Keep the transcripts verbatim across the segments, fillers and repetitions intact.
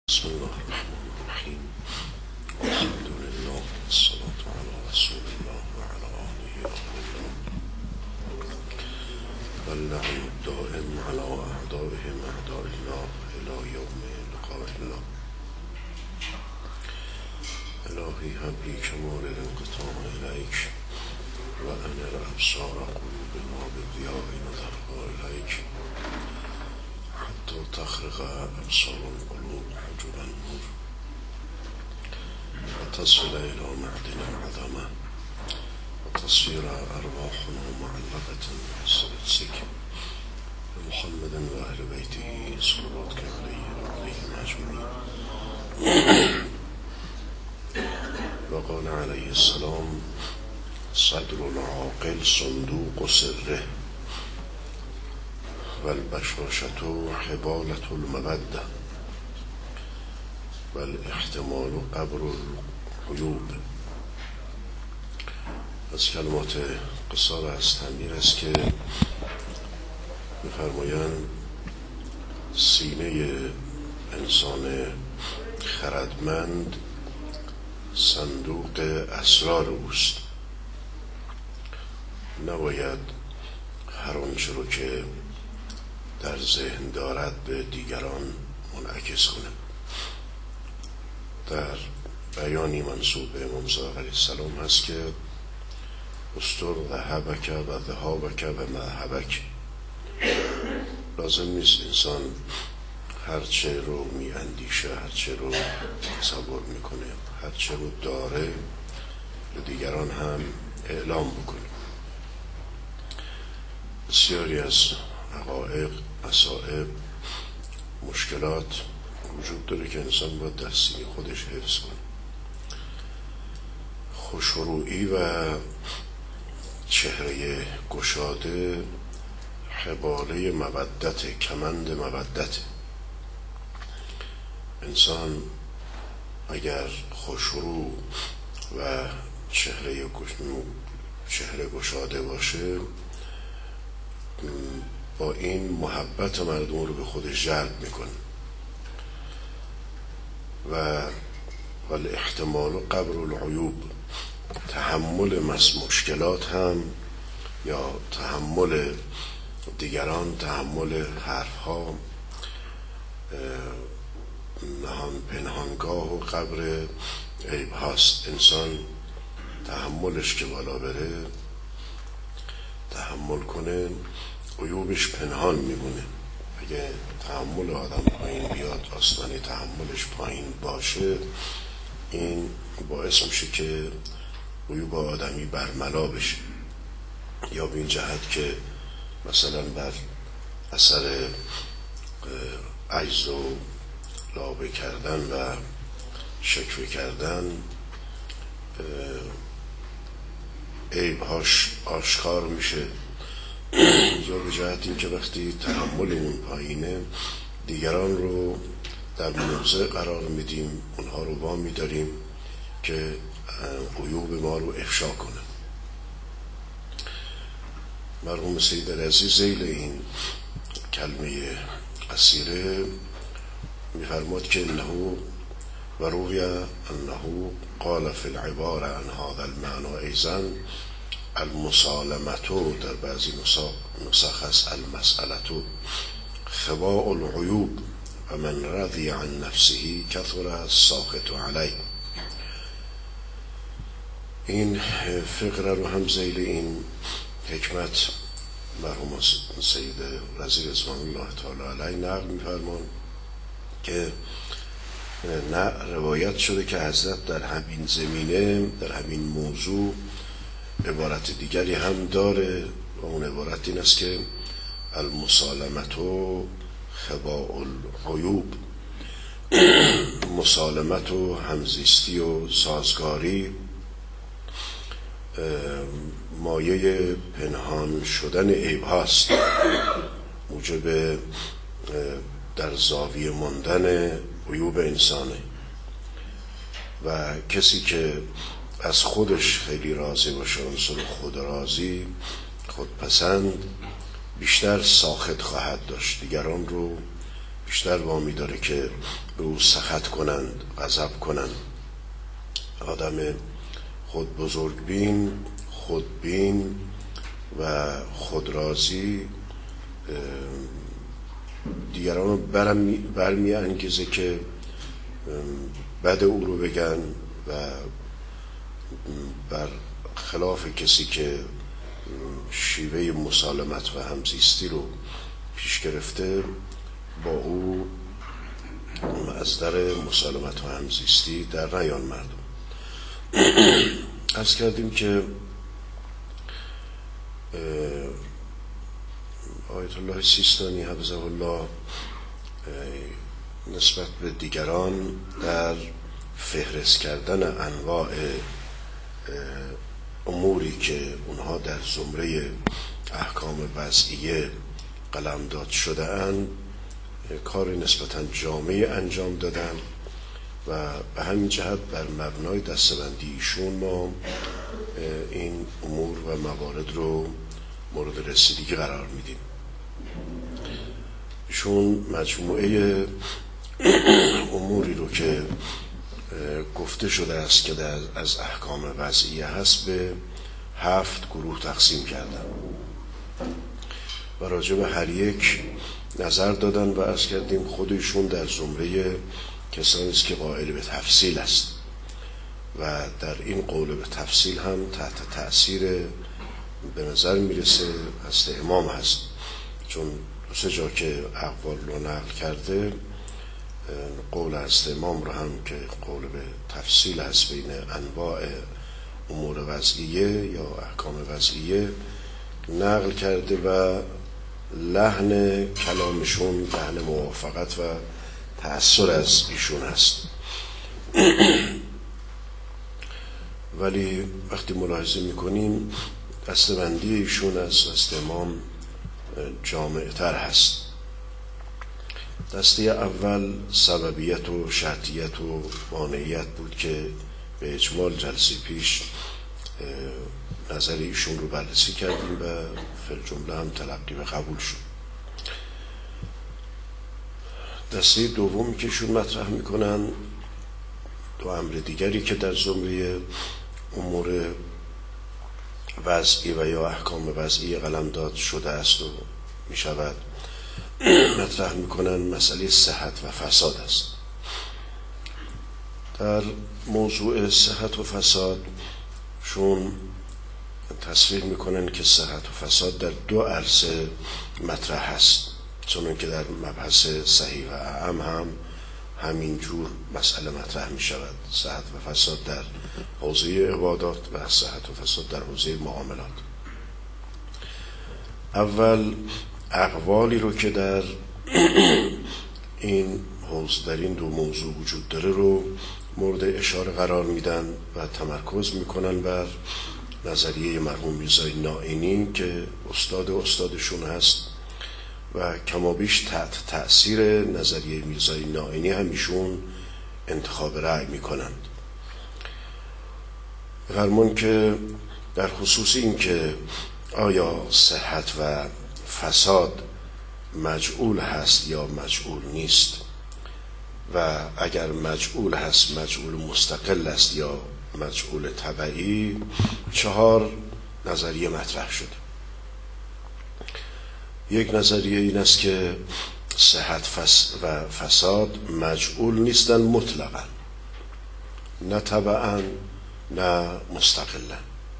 بسم الله الرحمن الرحیم. الحمد لله والصلاة علی رسول الله و علی آله الله واللعن الدائم علی اعدائهم اعداء الله الی یوم لقاء الله. الهی حبی کمال الانقطاع الیک و انر ابصار قلوبنا بضیاء نظرها الیک حتی تخرق ابصار القلوب حجب النور و تصل الى معدن العظمه و تصویر ارواحنا معلقة بسرسک محمد و اهل بیته صلواتک علیه و علیهم اجمعین. و قال علیه السلام صدر العاقل صندوق سره و البشاشة حبالة المودة و الاحتمال قبر العیوب. از کلمات قصار از تعمیر است که می‌فرمایند سینه انسان خردمند صندوق اسرار اوست. نباید هر آنچه رو که در ذهن دارد به دیگران منعکس کنه. در بیانی منسوب به امام صادق علیه السلام هست که استر ذهبک و ذهابک و مذهبک. لازم نیست انسان هرچه رو می اندیشه، هرچه رو تصور میکنه، هرچه رو داره به دیگران هم اعلام بکنه. بسیاری از حقایق، مصائب، مشکلات وجود داره که انسان باید در سینه خودش حفظ کنه. خوشرویی و چهره گشاده حباله مودت، کمند مودت. انسان اگر خوشرو و چهره چهره گشاده باشه با این محبت مردم رو به خودش جلب میکنه. و ولی احتمال قبر العیوب، تحمل مشکلات هم یا تحمل دیگران، تحمل حرف ها، نهان پنهانگاه و قبر عیب هاست. انسان تحملش که بالا بره، تحمل کنه، عیوبش پنهان میمونه. اگه تحمل آدم پایین بیاد، آستانه تحملش پایین باشه، این باعث میشه که عیوب آدمی برملا بشه. یا به این جهت که مثلا بر اثر عجز و لابه کردن و شکوه کردن عیبهاش آشکار میشه. یا به جهت این که وقتی تحمل اون پایینه، دیگران رو در موضع قرار میدیم، اونها رو وامی داریم که عیوب ما رو افشا کنه. مرحوم سید رضی ذیل این کلمه قصیره میفرماد که انه و روی انه قال فی العباره عن هذا المعنى ایضا المسالمتو، در بعضی نسخ هست المسئلتو خباء العیوب و من رضی عن نفسه کثر الساخط علیه. این فقره رو هم ذیل این حکمت مرحوم سید رضی رضوان الله تعالی علیه نقل می‌فرمان که نه روایت شده که حضرت در همین زمینه، در همین موضوع عبارت دیگری هم داره و اون عبارت این است که المسالمتو خباء العیوب. مسالمت و همزیستی و سازگاری مایه پنهان شدن عیب هاست، موجب در زاویه ماندن عیوب انسانه. و کسی که از خودش خیلی راضی باشه، عنصر خود راضی، خودپسند، بیشتر ساخط خواهد داشت، دیگران رو بیشتر وامی داره که به او سخط کنند، غضب کنند. آدم خود بزرگبین، خودبین و خودرازی دیگران رو برمی انگیزه که بد او رو بگن و بر خلاف کسی که شیوه مسالمت و همزیستی رو پیش گرفته با او از در مسالمت و همزیستی در نیان مردم. عرض کردیم که آیت الله سیستانی حفظه الله نسبت به دیگران در فهرست کردن انواع اموری که اونها در زمره احکام وضعیه قلمداد شده اند کار نسبتاً جامعی انجام دادن و به همین جهت بر مبنای دسته‌بندی ایشون ما این امور و موارد رو مورد رسیدگی قرار میدیم. ایشون مجموعه اموری رو که گفته شده است که در از احکام وضعیه هست به هفت گروه تقسیم کردن و راجع به هر یک نظر دادن و عرض کردیم خودشون در زمره کسانی است که قائل به تفصیل است و در این قول به تفصیل هم تحت تأثیر به نظر میرسه حضرت امام هست، چون دو سه جا که اقوال رو نقل کرده قول حضرت امام رو هم که قول به تفصیل هست بین انواع امور وضعیه یا احکام وضعیه نقل کرده و لحن کلامشون لحن موافقت و تأثیر از ایشون هست. ولی وقتی ملاحظه میکنیم دسته‌بندی ایشون از دست امام جامع‌تر هست. دسته اول سببیت و شرطیت و مانعیت بود که به اجمال جلسه پیش نظر ایشون رو بررسی کردیم و فی الجمله هم تلقی و قبول شد. دسته دومی که ایشون مطرح میکنن دو امر دیگری که در زمره امور وضعی و یا احکام وضعی قلمداد شده است و میشود مطرح میکنن مسئله صحت و فساد است. در موضوع صحت و فساد شون تصویر میکنن که صحت و فساد در دو عرصه مطرح هست، چون که در مبحث صحیح و اعم هم همین جور مسئله مطرح می شود. صحت و فساد در حوزه عبادات و صحت و فساد در حوزه معاملات. اول اقوالی رو که در این حوزه در این دو موضوع وجود داره رو مورد اشاره قرار میدن و تمرکز میکنن بر نظریه مرحوم میرزای نائینی که استاد استادشون هست و کمابیش تحت تأثیر نظریه میرزای نائینی همیشون انتخاب رأی میکنند. فرمون که در خصوص این که آیا صحت و فساد مجعول هست یا مجعول نیست و اگر مجعول هست مجعول مستقل است یا مجعول تبعی، چهار نظریه مطرح شده. یک نظریه این است که صحت و فساد مجعول نیستن مطلقاً، نه تبعاً نه مستقلاً.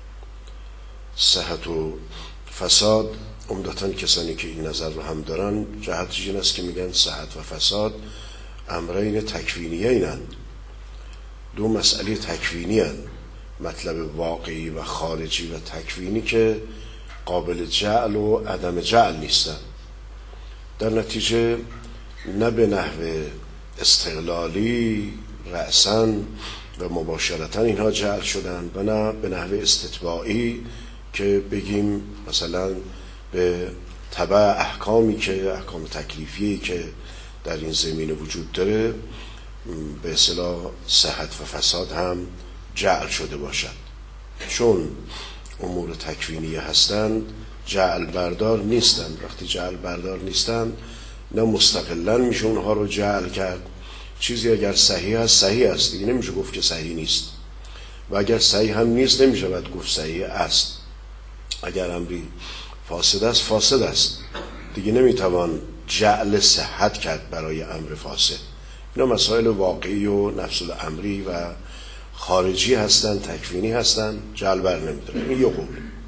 صحت و فساد عمدتاً کسانی که این نظر رو هم دارن جهتش این است که میگن صحت و فساد امرین تکوینیه اینند، دو مسئله تکوینی هستند، مطلب واقعی و خارجی و تکوینی که قابل جعل و عدم جعل نیستند. در نتیجه نه به نحو استقلالی رأساً و مباشرتاً اینها جعل شدن و نه به نحو استتباعی که بگیم مثلا به تبع احکامی که احکام تکلیفی که در این زمینه وجود داره به اصطلاح صحت و فساد هم جعل شده باشد. چون امور تکوینی هستند جعل بردار نیستند. وقتی جعل بردار نیستند نه مستقلا میشه اونها رو جعل کرد. چیزی اگر صحیح است صحیح است، دیگه نمیشه گفت که صحیح نیست، و اگر صحیح هم نیست نمیشه باید گفت صحیح است. اگر امری فاسد است فاسد است، دیگه نمیتوان جعل صحت کرد برای امر فاسد. اینا مسائل واقعی و نفس الامری و خارجی هستن، تکوینی هستن، جعل بر نمیداره. این یه قول.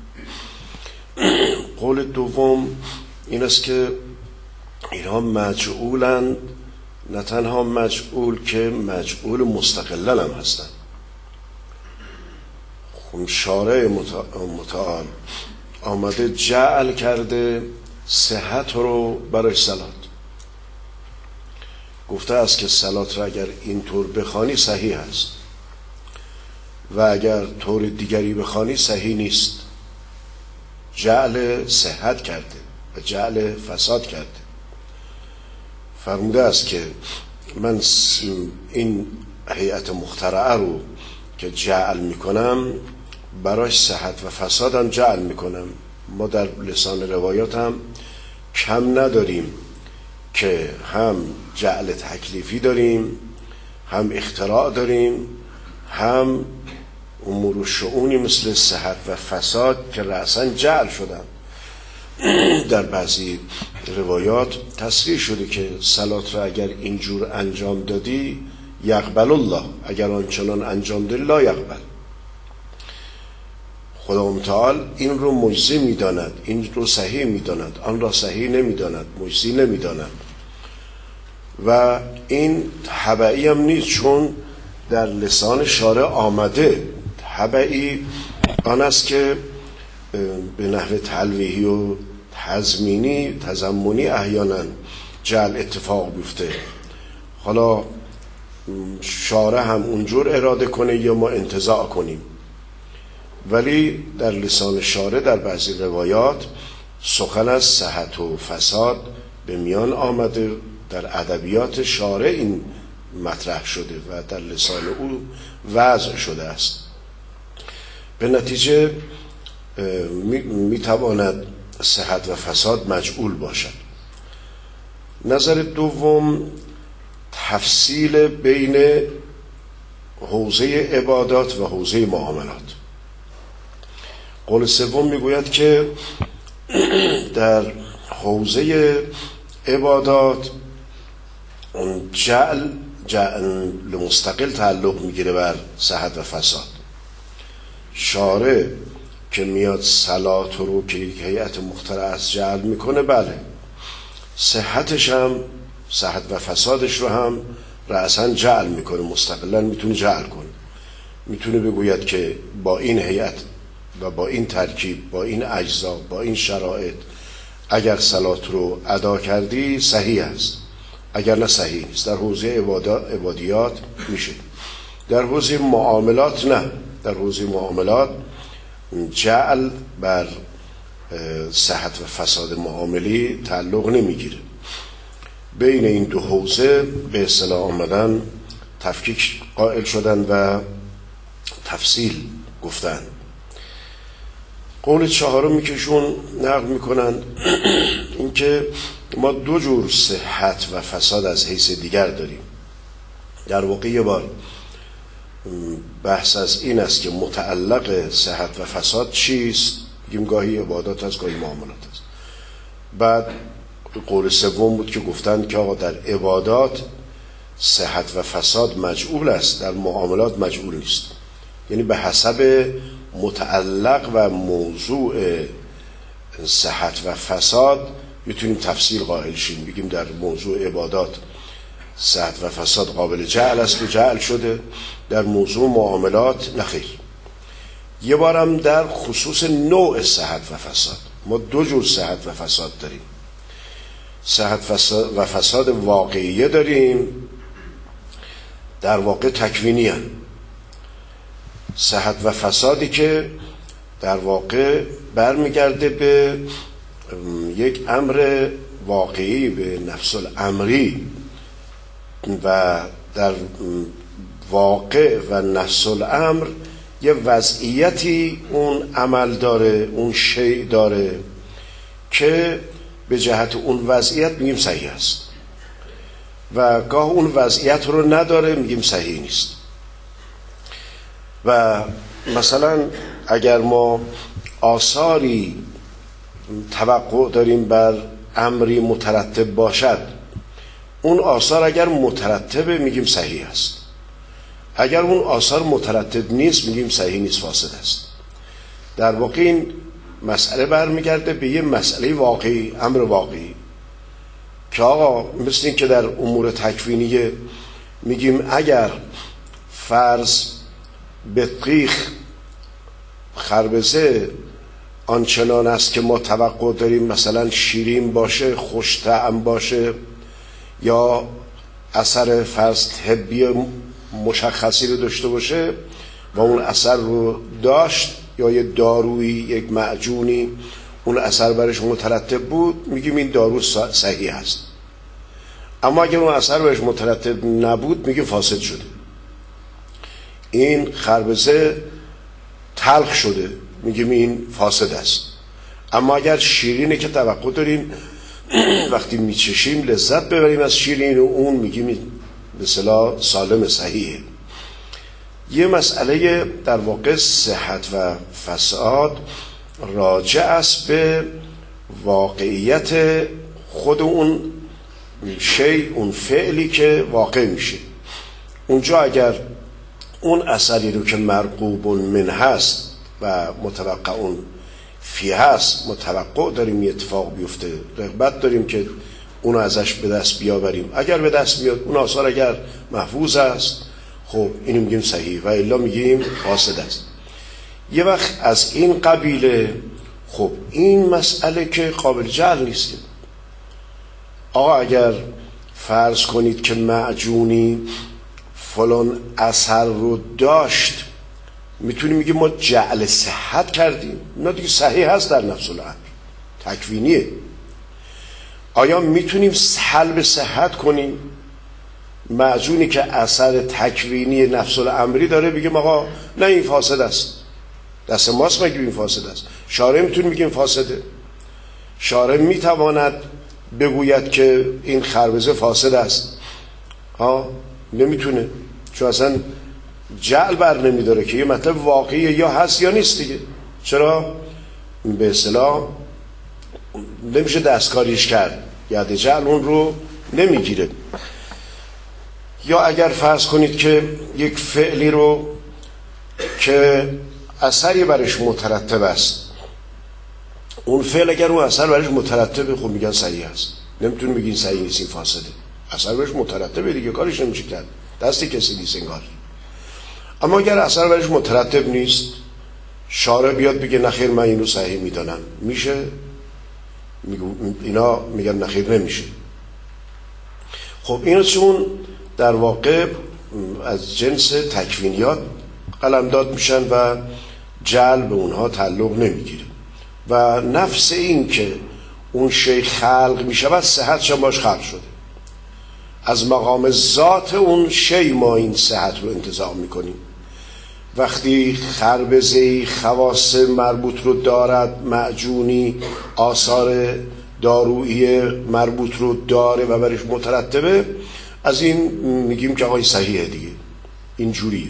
قول دوم این است که اینها مجعولن، نه تنها مجعول که مجعول مستقلن هم هستن. خب شارع متعال آمده جعل کرده صحت رو برای صلات. گفته است که صلات را اگر اینطور بخوانی صحیح است و اگر طور دیگری بخوانی صحیح نیست. جعل صحت کرده و جعل فساد کرده. فرموده است که من این هیئت مخترعه رو که جعل میکنم برای صحت و فسادم جعل میکنم. ما در لسان روایات هم کم نداریم که هم جعل تکلیفی داریم، هم اختراع داریم، هم امور و شؤونی مثل صحت و فساد که رأساً جعل شدن. در بعضی روایات تصریح شده که صلات را اگر اینجور انجام دادی یقبل الله، اگر آنچنان انجام دادی لا یقبل. خدا متعال این رو مجزی میداند، این رو صحیح میداند، آن را صحیح نمیداند، مجزی نمیداند. و این تبعی هم نیست، چون در لسان شارع آمده. تبعی آن است که به نحو تلویحی و تضمینی تضمنی احیانا جعل اتفاق بیفته. حالا شارع هم اونجور اراده کنه یا ما انتزاع کنیم، ولی در لسان شارع در بعضی روایات سخن از صحت و فساد به میان آمده. در ادبیات شارع این مطرح شده و در لسان او وضع شده است. به نتیجه میتواند صحت و فساد مجعول باشد. نظر دوم تفصیل بین حوزه عبادات و حوزه معاملات. قول سوم میگوید که در حوزه عبادات اون جعل جعل مستقل تعلق میگیره بر صحت و فساد. شارع که میاد صلات رو که یک هیئت مخترع از جعل میکنه، بله صحتش هم صحت و فسادش رو هم رأساً جعل میکنه، مستقلا میتونه جعل کنه. میتونه بگوید که با این هیئت و با این ترکیب، با این اجزا، با این شرایط اگر صلات رو ادا کردی صحیح است، اگر نه صحیح نیست. در حوزه عبادیات میشه. در حوزه معاملات نه. در حوزه معاملات جعل بر صحت و فساد معاملی تعلق نمیگیره. بین این دو حوزه به اصطلاح آمدن تفکیک قائل شدن و تفصیل گفتن. قول چهارمی که ایشون نقل میکنن این که ما دو جور صحت و فساد از حیث دیگر داریم. در واقع یه بار بحث از این است که متعلق صحت و فساد چیست. بگیم گاهی عبادات است، گاهی معاملات است. بعد قول سوم بود که گفتن که آقا در عبادات صحت و فساد مجعول است، در معاملات مجعول نیست. یعنی به حسب متعلق و موضوع صحت و فساد میتونیم تفسیر قائل شیم. بگیم در موضوع عبادات صحت و فساد قابل جعل است و جعل شده، در موضوع معاملات نخیر. یه بارم در خصوص نوع صحت و فساد، ما دو جور صحت و فساد داریم. صحت و فساد واقعیه داریم، در واقع تکوینی هن. صحت و فسادی که در واقع برمیگرده به یک امر واقعی، به نفس الامری، و در واقع و نفس الامر یه وضعیتی اون عمل داره، اون شیء داره که به جهت اون وضعیت میگیم صحیح است و گاه اون وضعیت رو نداره میگیم صحیح نیست. و مثلا اگر ما آثاری توقع داریم بر امری مترتب باشد، اون آثار اگر مترتبه میگیم صحیح است، اگر اون آثار مترتب نیست میگیم صحیح نیست، فاسد است. در واقع این مسئله برمیگرده به یه مسئله واقعی، امر واقعی، که آقا مثل این که در امور تکوینیه میگیم اگر فرض بطیخ خربزه آنچنان است که ما توقع داریم مثلا شیرین باشه، خوش طعم باشه، یا اثر فرض طبی مشخصی رو داشته باشه و اون اثر رو داشت، یا یه دارویی، یک معجونی اون اثر برش مترتب بود، میگیم این دارو صحیح است. اما اگر اون اثر برش مترتب نبود میگیم فاسد شده. این خربزه تلخ شده میگیم این فاسد است. اما اگر شیرینه که توقع داریم وقتی میچشیم لذت ببریم از شیرین و اون میگیم به اصطلاح سالم صحیحه. یه مسئله در واقع صحت و فساد راجع است به واقعیت خود اون شی، اون فعلی که واقع میشه. اونجا اگر اون اثری رو که مرغوب من هست و متوقع اون فی هست متوقع داریم یه اتفاق بیفته، رغبت داریم که اونو ازش به دست بیاوریم، اگر به دست بیاد اون آثار اگر محفوظ است، خب اینو میگیم صحیح و الا میگیم فاسد است. یه وقت از این قبیله، خب این مسئله که قابل جعل نیست. آقا اگر فرض کنید که معجونی فلان اثر رو داشت، میتونیم میگیم ما جعل صحت کردیم، نه دیگه صحیح هست در نفس الامر، تکوینیه. آیا میتونیم سلب صحت کنیم معجونی که اثر تکوینی نفس الامری داره بگیم آقا نه این فاسد است؟ دست ماست مگه این فاسد است؟ شارع میتونه بگیم فاسده؟ شارع میتواند بگوید که این خربزه فاسد است؟ ها نمیتونه، چون اصلا جعل بر نمیداره که یه مطلب واقعیه یا هست یا نیست دیگه. چرا؟ به اصطلاح نمیشه دستکاریش کرد، ید جعل اون رو نمیگیره. یا اگر فرض کنید که یک فعلی رو که اثری برش مترتب است، اون فعل اگر اون اثر برش مترتبه خب میگن صحیح است، نمیتونیم بگین صحیح نیست این فاسده، اثر برش مترتبه دیگه، کارش نمیشه کرد، دستی کسی نیست انگار. اما اگر اثر برش مترتب نیست، شارع بیاد بگه نخیر من اینو صحیح میدانم، میشه؟ اینا میگن نخیر نمیشه. خب اینا چون در واقع از جنس تکوینیات قلمداد میشن و جعل به اونها تعلق نمیگیره و نفس این که اون شی خلق میشود صحتش باش خلق شده. از مقام ذات اون شی ما این صحت رو انتزاع میکنیم. وقتی خربزه‌ای خواص مربوط رو دارد، معجونی آثار دارویی مربوط رو داره و برش مترتبه، از این میگیم که آقای صحیحه دیگه، این جوریه.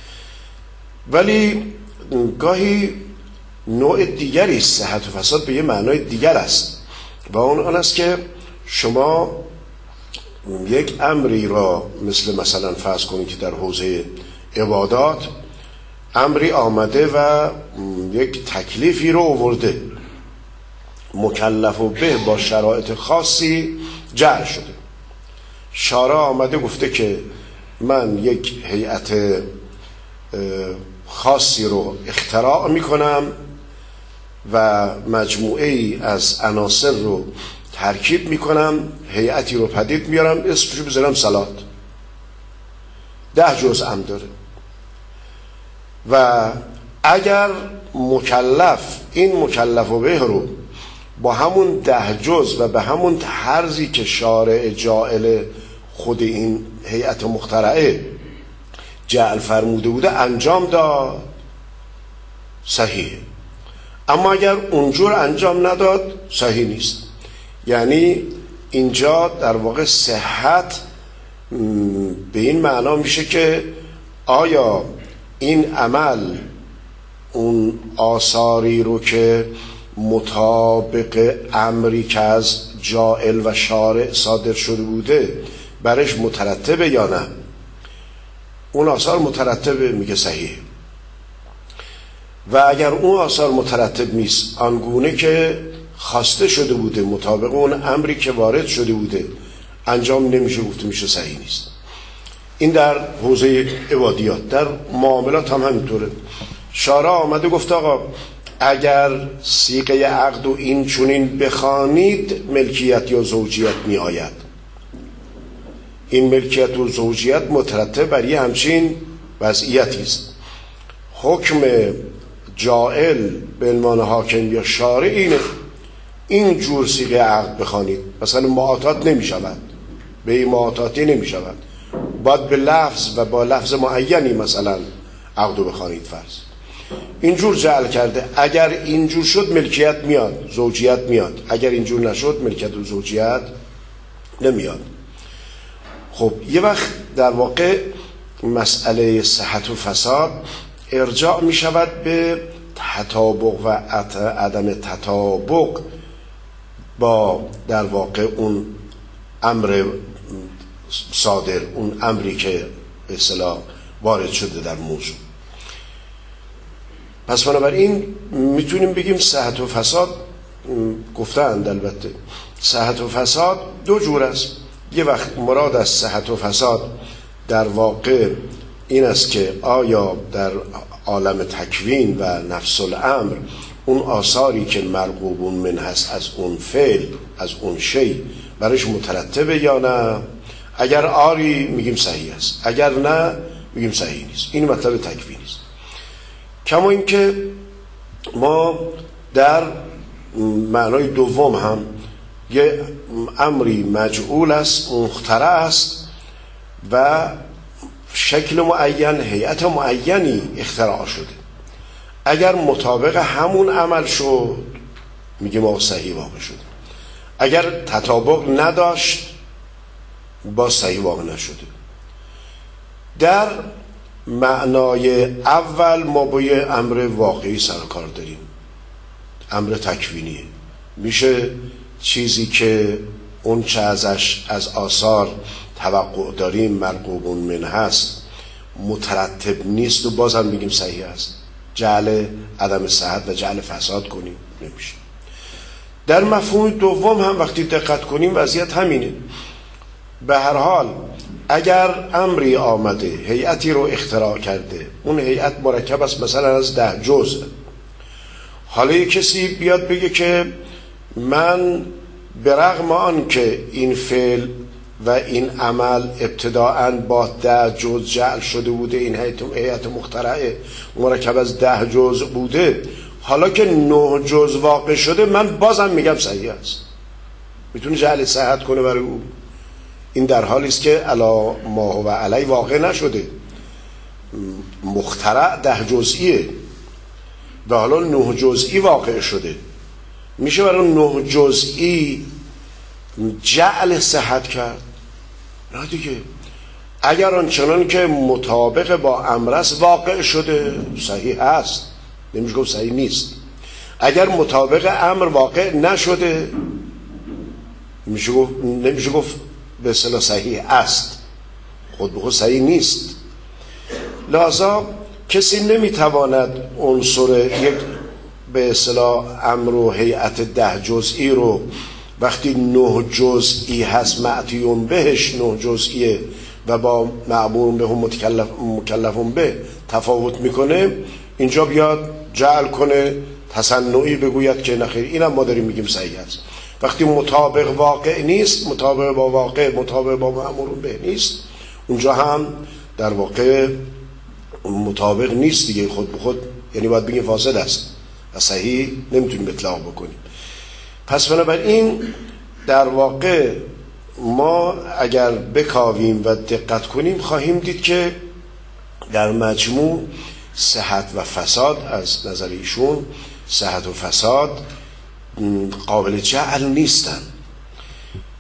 ولی گاهی نوع دیگری صحت و فساد به یه معنای دیگر است و اون آن است که شما یک امری را مثل مثلا فرض کنید که در حوزه عبادات امری آمده و یک تکلیفی رو آورده، مکلف و به با شرایط خاصی جعل شده. شارع آمده گفته که من یک هیئت خاصی رو اختراع میکنم و مجموعه ای از عناصر رو ترکیب میکنم، هیئتی رو پدید میارم، اسمشو بذارم صلات، ده جزء هم داره. و اگر مکلف این مکلف و به رو با همون ده جزء و به همون طرزی که شارع جاعل خود این هیئت مخترعه جعل فرموده بوده انجام داد، صحیح. اما اگر اونجور انجام نداد صحیح نیست. یعنی اینجا در واقع صحت به این معنا میشه که آیا این عمل اون آثاری رو که مطابق امری که از جاعل و شارع صادر شده بوده برش مترتبه یا نه. اون آثار مترتبه، میگه صحیح. و اگر اون آثار مترتب نیست، آنگونه که خواسته شده بوده مطابق اون امری که وارد شده بوده انجام نمیشه، گفته میشه صحیح نیست. این در حوزه عبادیات. در معاملات هم همینطوره. شارع آمده گفت آقا اگر صیغه عقد و این چونین بخوانید ملکیت یا زوجیت می آید. این ملکیت و زوجیت مترتب بر یه همچین وضعیتی است. حکم جائل به عنوان حاکم یا شارع اینه این جور صیغه عقد بخوانید. مثلا معاطات نمی شود، به این معاطاتی نمی شود، باید به لفظ و با لفظ معینی مثلا عقدو بخوانید فرض. اینجور جعل کرده. اگر اینجور شد ملکیت میاد، زوجیت میاد. اگر اینجور نشد ملکیت و زوجیت نمیاد. خب یه وقت در واقع مسئله صحت و فساد ارجاع می شود به تطابق و عدم تطابق با در واقع اون امر صادر، اون امری که به اصطلاح وارد شده در موضوع. پس بنابراین میتونیم بگیم صحت و فساد، گفتند البته صحت و فساد دو جور است. یه وقت مراد از صحت و فساد در واقع این است که آیا در عالم تکوین و نفس الامر اون آثاری که مرغوبون من هست از اون فعل، از اون شی برش مترتبه یا نه. اگر آری میگیم صحیح است، اگر نه میگیم صحیح نیست. این مطلب تکوینی است. کما این که ما در معنای دوم هم یه امری مجعول است، مخترع است و شکل معین، هیئت معینی اختراع شده. اگر مطابق همون عمل شد میگه ما صحیح واقع شد. اگر تطابق نداشت با صحیح واقع نشده. در معنای اول ما با یه امر واقعی سر کار داریم، امر تکوینیه. میشه چیزی که اون چه ازش از آثار توقع داریم مرغوبون من هست مترتب نیست و بازم میگیم صحیح است. جعل عدم صحت و جعل فساد کنیم نمیشه. در مفهوم دوم هم وقتی دقت کنیم وضعیت همینه. به هر حال اگر امری آمده، هیئتی رو اختراع کرده، اون هیئت مرکب است مثلا از ده جزء. حالا یک کسی بیاد بگه که من به رغم آن که این فعل و این عمل ابتداءً با ده جزء جعل شده بوده، این هیئت مخترعه مرکب از ده جزء بوده، حالا که نه جزء واقع شده من بازم میگم صحیح است. میتونه جعل صحت کنه برای او. این در حالی است که علا ما هو علی واقع نشده، مخترع ده جزئیه و حالا نه جزئی واقع شده. میشه برای نه جزئی جعل صحت کرد؟ نه دیگه. اگر آنچنان که مطابق با امر است واقع شده صحیح هست، نمیشه گفت صحیح نیست. اگر مطابق امر واقع نشده نمیشه گفت نمیشه گفت به اصطلاح صحیح است، خود به خود صحیح نیست. لذا کسی نمیتواند عنصر یک به اصطلاح امر و هیئت ده جزئی رو وقتی نه جزئی هست معطیون بهش نه جزئیه و با معمول به هم متکلف مکلفون به تفاوت میکنه، اینجا بیاد جعل کنه، تصنعی بگوید که نخیر اینم ما داریم میگیم صحیح است. وقتی مطابق واقع نیست، مطابق با واقع، مطابق با معمول به نیست، اونجا هم در واقع مطابق نیست دیگه، خود به خود، یعنی باید بگیم فاسد است و صحیح نمیتونیم اطلاق بکنیم. پس بنابراین در واقع ما اگر بکاویم و دقت کنیم خواهیم دید که در مجموع صحت و فساد از نظر ایشون صحت و فساد قابل جعل نیستن.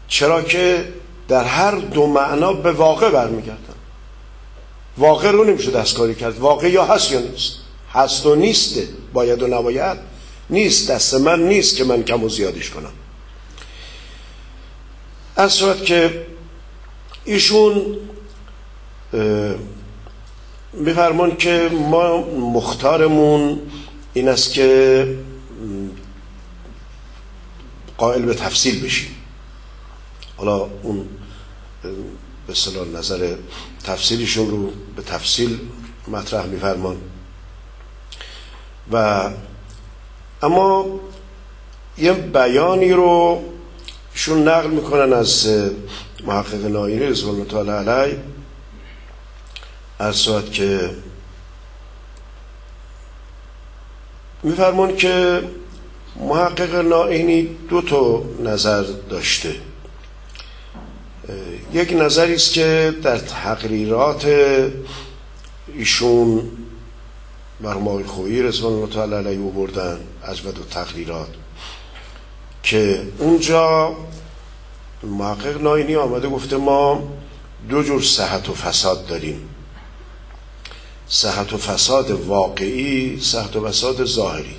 چرا که در هر دو معنا به واقع برمیگردن. واقع رو نمیشه دستکاری کرد. واقع یا هست یا نیست، هست و نیسته، باید و نباید نیست، دست من نیست که من کم و زیادش کنم. از صورت که ایشون میفرمان که ما مختارمون این است که قائل به تفصیل بشیم. حالا اون به اصطلاح نظر تفصیلیشون رو به تفصیل مطرح میفرمان و اما یه بیانی رو ایشون نقل میکنن از محقق نائینی رضوان الله تعالی علیه، از صورت که میفرمان که محقق نائینی دو تا نظر داشته. یک نظری است که در تقریرات ایشون مرحوم آقای خویی رضوان الله تعالی علیه آوردن، اجود و تقریرات، که اونجا محقق نائینی آمده گفته ما دو جور صحت و فساد داریم، صحت و فساد واقعی، صحت و فساد ظاهری،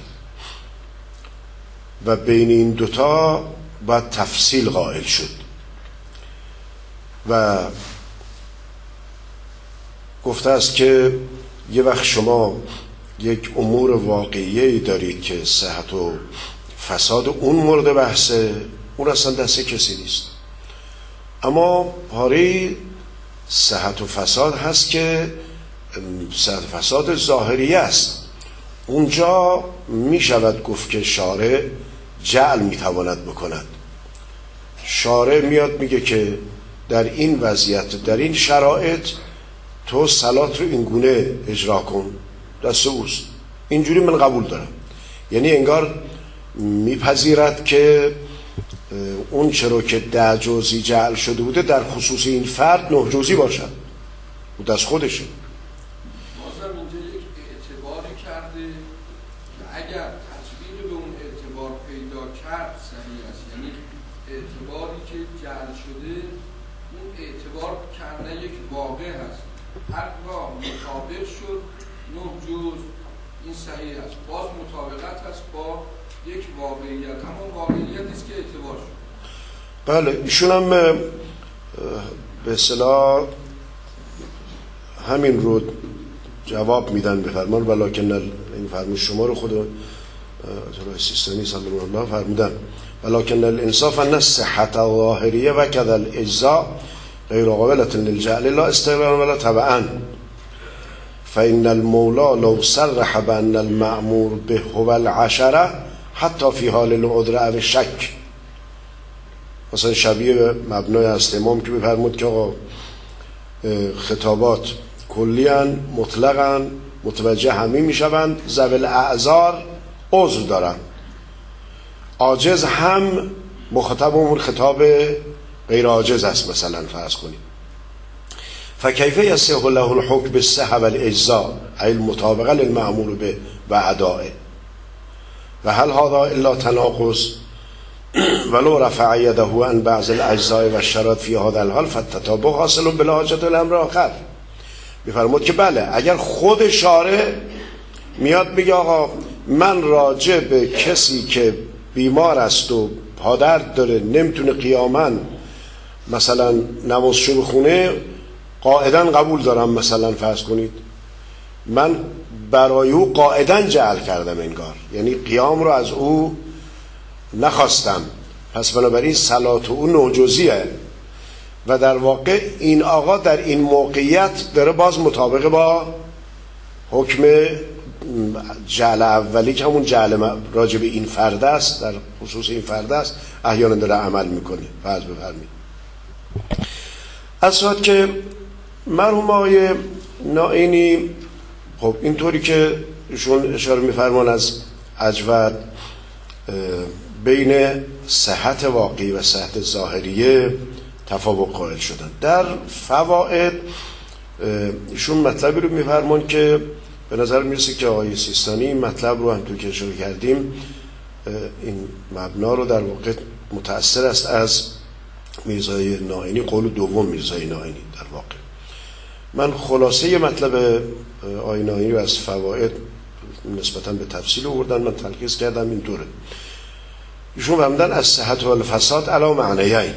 و بین این دوتا باید تفصیل قائل شد. و گفته است که یه وقت شما یک امور واقعی دارید که صحت و فساد اون مورد بحثه، اون اصلا دست کسی نیست. اما پاره صحت و فساد هست که صحت و فساد ظاهری است. اونجا می شود گفت که شارع جعل می تواند بکند. شارع میاد میگه که در این وضعیت، در این شرایط تو صلات رو این گونه اجرا کن، دست اوست، اینجوری من قبول دارم. یعنی انگار میپذیرد که اون چرا که ده جزئی جعل شده بوده در خصوص این فرد نه جزئی باشد، او دست خودشه. بازم اینجا یک اعتباری کرده که اگر تطبیق به اون اعتبار پیدا کرد صحیح است، یعنی اعتباری که جعل شده اون اعتبار کرده یک واقع هست، هر گاه مطابق شد نه جز این صحیح است، باز مطابقت هست با یک واقعیت، اما واقعیت است که اعتبار شد. بله، ایشون هم به اصطلاح همین رو جواب میدن به فرمان، ولکن این فرمان شما رو خود اطلاع سیستانی صلی الله علیه فرمودن، ولکن الانصاف ان الصحت الظاهریه و کذا الاجزاء غیر قابلة للجعل لا استقلالا ولا تبعا، فإن المولى لو صرح بأن المأمور به هو العشرة حتی فی حال العذر او الشک. مثلا شبیه مبنای هست امام که بفرمود که آقا خطابات کلیاً مطلقاً متوجه همین میشوند، ذوی الاعذار عذر دارن، عاجز هم مخاطب اون خطاب غیر عاجز است مثلا فرض کنیم. فکیف یصح له الحکم بالصحة والاجزاء ای المطابقه للمأمور به و ادائه و هل هذا الا تناقض ولو رفع یده عن بعض الاجزاء و الشرائط فی هذا الحال فالتطابق حاصل بلا حاجة الامر آخر. میفرمود که بله، اگر خود شارع میاد بگه آقا من راجع به کسی که بیمار است و پادرد داره نمیتونه قیاما مثلا نمازشو بخونه قاعدن قبول دارم، مثلا فرض کنید من برای او قاعدن جعل کردم انگار، یعنی قیام رو از او نخواستم، پس بنابراین صلات او نوجزیه، و در واقع این آقا در این موقعیت داره باز مطابق با حکم جعل اولی که همون جعل راجع به این فرد است، در خصوص این فرد است، احیانا داره عمل میکنه. فرض بفرمایید از صورت که مرحوم آقای نائینی خب اینطوری که ایشون اشاره میفرمان از اجود بین صحت واقعی و صحت ظاهریه تفاوت قائل شدن. در فواید ایشون مطلبی رو میفرمان که به نظر میرسه که آقای سیستانی این مطلب رو هم تو که اشاره کردیم این مبنا رو در واقع متأثر است از میرزای نائینی، قول دوم میرزای نائینی در واقع. من خلاصه مطلب آیه نائینی رو از فواید نسبتاً به تفصیل آوردن، من تلخیص کردم اینطوره. ایشون فرمودن از صحت و الفساد علی معنیین: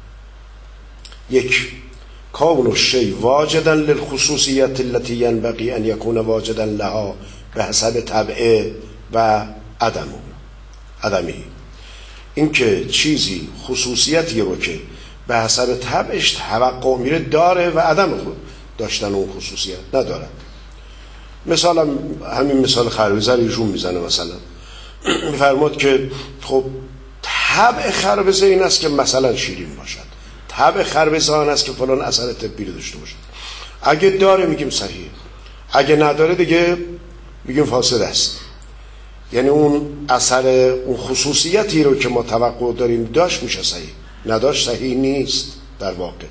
یک، کون الشیء واجدا للخصوصیت التي ينبغي ان يكون واجدا لها بحسب طبعه و عدمه عدمه این که چیزی خصوصیتی رو که به حسب طبعش توقع میره داره و عدم خود داشتن اون خصوصیت نداره. مثلا همین مثال خربزه رو ایشون میزنه، مثلا میفرماد که خب طبع خربزه این است که مثلا شیرین باشد، طبع خربزه آن است که فلان اثر طبی رو داشته باشد. اگه داره میگیم صحیح، اگه نداره دیگه میگیم فاسد است. یعنی اون اثر، اون خصوصیتی رو که ما توقع داریم داشت میشه صحیح، نداشت صحیح نیست در واقع.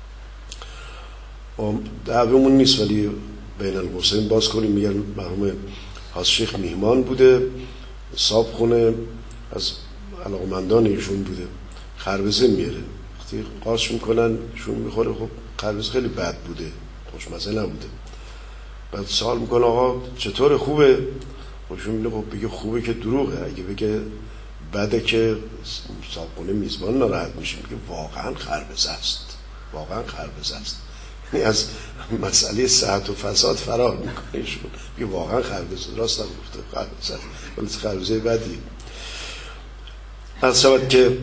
دعویمون نیست ولی بین القوسین باز کنیم. میگن مرحوم حاج شیخ میهمان بوده، صاحب خونه از علاقمندان ایشون بوده، خربزه میاره، وقتی قارچ میکنن ایشون میخوره، خب خربزه خیلی بد بوده، خوشمزه نبوده. بعد سوال میکنه آقا چطور، خوبه؟ خودشون میگه خب بگه خوبه که دروغه، اگه بگه بده که صاحبخونه میزبان ناراحت میشه. میگه واقعا خربزه است، واقعا خربزه است. یعنی از مسئله صحت و فساد فرار میکنه ایشون، میگه واقعا خربزه، راست نگفته، خربزه است، ولی خربزه بدی. از شود که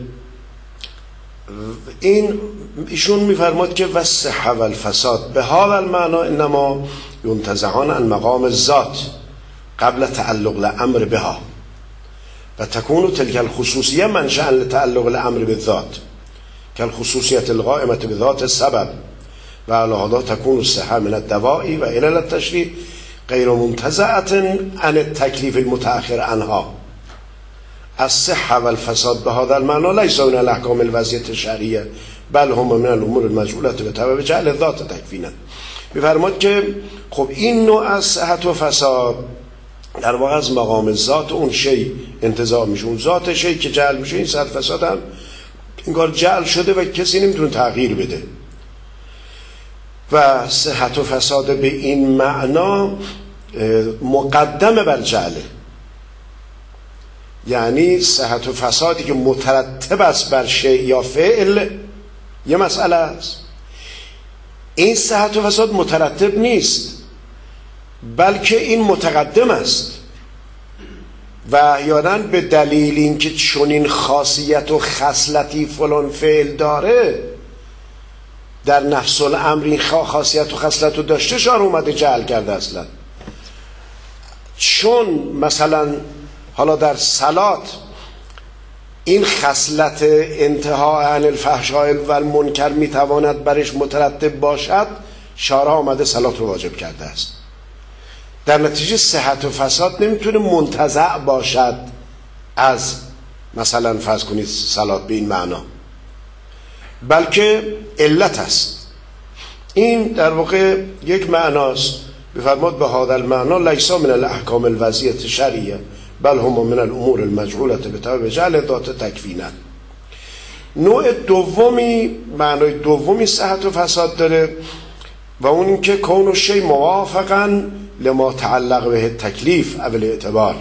این ایشون میفرماد که والصحة والفساد به هذا المعنى انما ينتزعان عن مقام الذات قبل تعلق الامر بها و تكون تلك الخصوصیه منشأ لتعلق الامر بالذات كالخصوصیة القائمة بذات السبب و على هذا تكون الصحة من الدواء و علل التشریع غیر منتزعة عن التکلیف المتأخر عنها. الصحة والفساد به هذا المعنى ليس من الاحکام الوضعیة الشرعیه بل هم من الامور المجعولة بتبع جعل الذات تکفینا. میفرماد که خب این نوع از صحت و فساد در واقع از مقام ذات اون شی انتزاع میشه، اون ذات شی که جعل میشه. این صحت فساد هم انگار جعل شده و کسی نمیتونه تغییر بده. و صحت و فساد به این معنا مقدمه بر جعله، یعنی صحت و فسادی که مترتب است بر شی یا فعل یه مسئله است. این صحت و فساد مترتب نیست بلکه این متقدم است و احیانا به دلیل اینکه چنین خاصیت و خصلتی فلان فعل داره در نفس الامر این خاصیت و خصلت رو داشته شار اومده جعل کرده اصلا. چون مثلا حالا در صلات این خصلت انتها عن الفحشاء و المنکر میتواند برش مترتب باشد، شارع آمده صلات رو واجب کرده است. در نتیجه صحت و فساد نمیتونه منتزع باشد از مثلا فرض کنید صلات به این معنا، بلکه علت است. این در واقع یک معناست. بفرماد به هذا المعنى لیس من الاحکام الوضعیة الشرعیه بل هم من الامور المجعولة بتبع جعل ذات تکفینا. نوع دومی، معنای دومی صحت و فساد داره و اون این که کون الشیء موافقا لما تعلق به تکلیف اول اعتبار.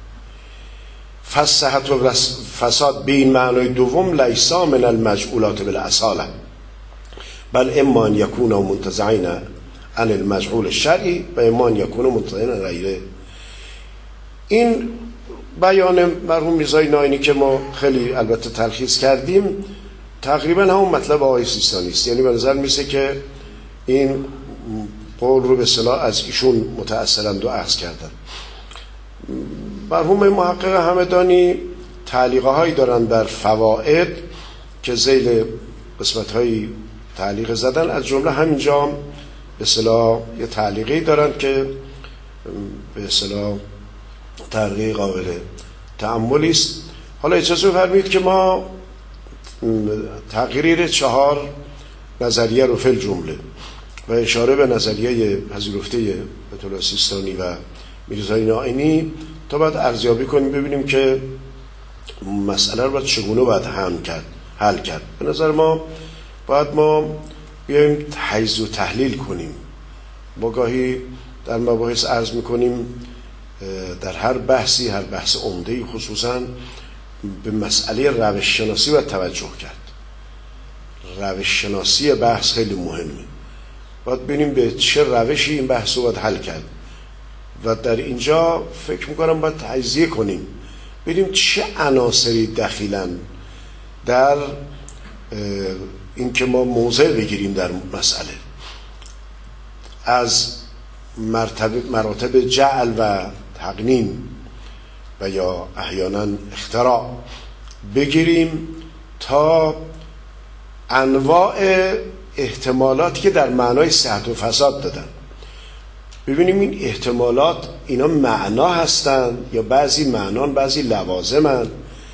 فصحت و فساد به این معنای دوم لیس من المجعولات بالاصاله بل اما ان یکون منتزعین عن المجعول الشرعی و اما ان یکون منتزعین عن غیره. این بیان مرحوم میرزای نائینی که ما خیلی البته تلخیص کردیم تقریبا همون مطلب آقای سیستانی است. یعنی به نظر میسه که این قول رو به اصطلاح از ایشون متأثرند و اخذ کردن. مرحوم محقق همدانی تعلیقه هایی دارن بر فواید که ذیل قسمت های تعلیق زدن، از جمله همینجا به اصطلاح یه تعلیقی دارن که به اصطلاح تعلیق قابل تأملی است. حالا اجازه فرمایید که ما تقریر چهار نظریه رو فی جمله و اشاره به نظریه پذیرفته آیت الله سیستانی و میرزای نائینی تا بعد ارزیابی کنیم ببینیم که مسئله رو باید چگونه باید حمل کرد حل کرد. به نظر ما باید ما بیایم تجزیه و تحلیل کنیم. ما گاهی در مباحث عرض میکنیم در هر بحثی، هر بحث عمده‌ای خصوصا به مسئله روش شناسی باید توجه کرد. روش شناسی بحث خیلی مهمه. باید ببینیم به چه روشی این بحث رو باید حل کرد و در اینجا فکر میکنم باید تجزیه کنیم، ببینیم چه عناصری دخیلن در این که ما موضع بگیریم در مسئله. از مرتبه مراتب جعل و تقنین و یا احیانا اختراع بگیریم تا انواع احتمالاتی که در معنای صحت و فساد دادن، ببینیم این احتمالات اینا معنا هستن یا بعضی معنان، بعضی لوازمن،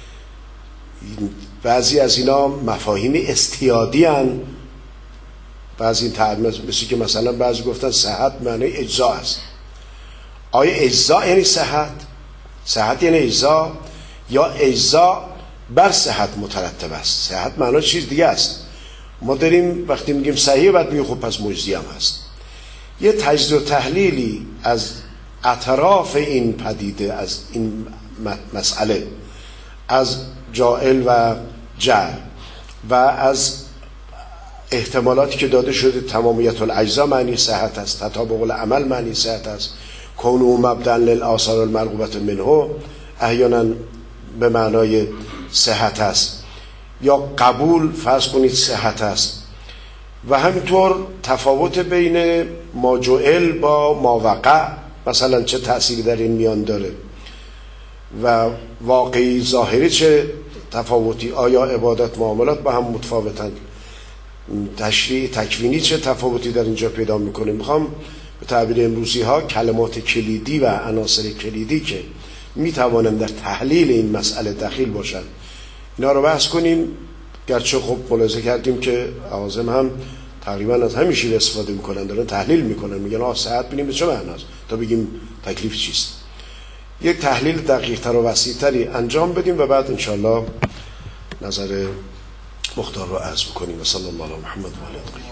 بعضی از اینا مفاهیم استیادی هن. بعضی این تعبیر مثل که مثلا بعضی گفتن صحت معنی اجزا است. آیا اجزا یعنی صحت؟ صحت یعنی اجزا یا اجزا بر صحت مترتب است؟ صحت معنی چیز دیگه است. ما داریم وقتی میگیم صحیح بعد میگیم خب پس مجزی هم هست. یه تجزیه و تحلیلی از اطراف این پدیده، از این مسئله، از جائل و جعل و از احتمالاتی که داده شده، تمامیت الاجزا معنی صحت است، تطابق العمل معنی صحت است، کونه مبدأ للآثار المرغوبة منه احیانا به معنای صحت است، یا قبول فرض کنید صحت است، و همینطور تفاوت بین ما جعل با ما وقع مثلا چه تأثیری در این میان داره و واقعی ظاهری چه تفاوتی، آیا عبادت معاملات با هم متفاوتند، تشریع تکوینی چه تفاوتی در اینجا پیدا میکنه. میخوام به تعبیر امروزی ها کلمات کلیدی و عناصر کلیدی که میتوانند در تحلیل این مسئله دخیل باشند اینا رو بحث کنیم. گرچه خب ملاحظه کردیم که عوازم هم تقریبا از همین شیوه استفاده میکنن، دارن تحلیل میکنن، میگن آه صحت ببینیم به چه معناست تا بگیم تکلیف چیست. یک تحلیل دقیق تر و وسیع تری انجام بدیم و بعد انشاءالله نظر مختار رو عرض بکنیم. و صلی الله علی محمد و علی آله.